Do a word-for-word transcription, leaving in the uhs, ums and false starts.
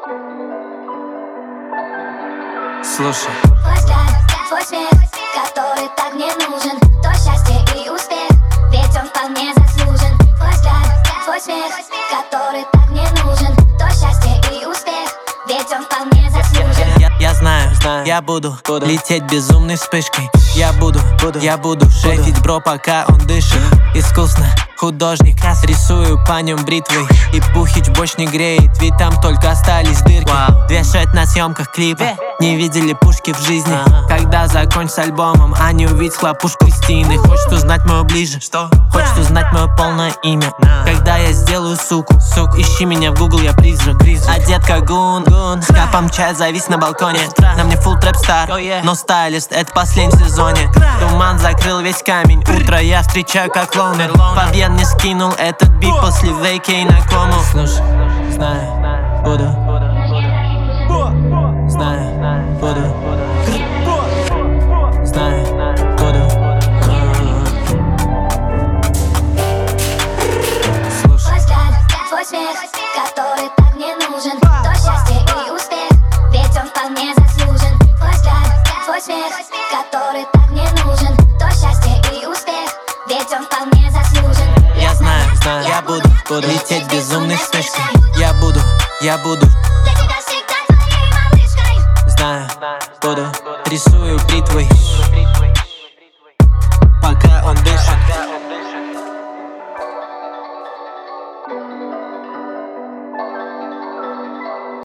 Слушай. Твой взгляд, твой смех, который так мне нужен. То счастье и успех, ведь он вполне заслужен. Твой взгляд, твой смех, который так мне нужен. То счастье и успех, ведь он вполне заслужен. Я, я знаю, знаю, я буду, буду лететь безумной вспышкой. Я буду, буду, я буду шефить бро, пока он дышит. Искусно, художник, рисую по нем бритвой. И Пухич больше не греет, ведь там только остались дырки. Wow. Две шесть на съемках клипа, не видели пушки в жизни. uh-huh. Когда закончу с альбомом, а не увидеть хлопушку Кристины. Хочет узнать мое ближе, что? Хочет узнать мое полное имя. nah. Когда я сделаю суку, сук, ищи меня в Google, я призрак, призрак. Одет как гун, гун. С капом чая завис на балконе. На мне фулл трэп стар, oh, yeah. но стайлист, это последний сезоне. Туман закрыл весь камень, утро я встречаю как лоунер. Фабьен не скинул этот бит после вейкей на кому. Слушай, знаю, буду, знаю, буду, знаю, буду. Твой взгляд, твой смех, который так мне нужен. То счастье и успех, ведь он вполне заслужен. Твой взгляд, твой смех, который так мне нужен. То счастье и успех, ведь он вполне заслужен. Я знаю, знаю, я буду, буду лететь безумной вспышкой. Я буду, я буду Для тебя всегда твоей малышкой. знаю, буду рисую бритвой.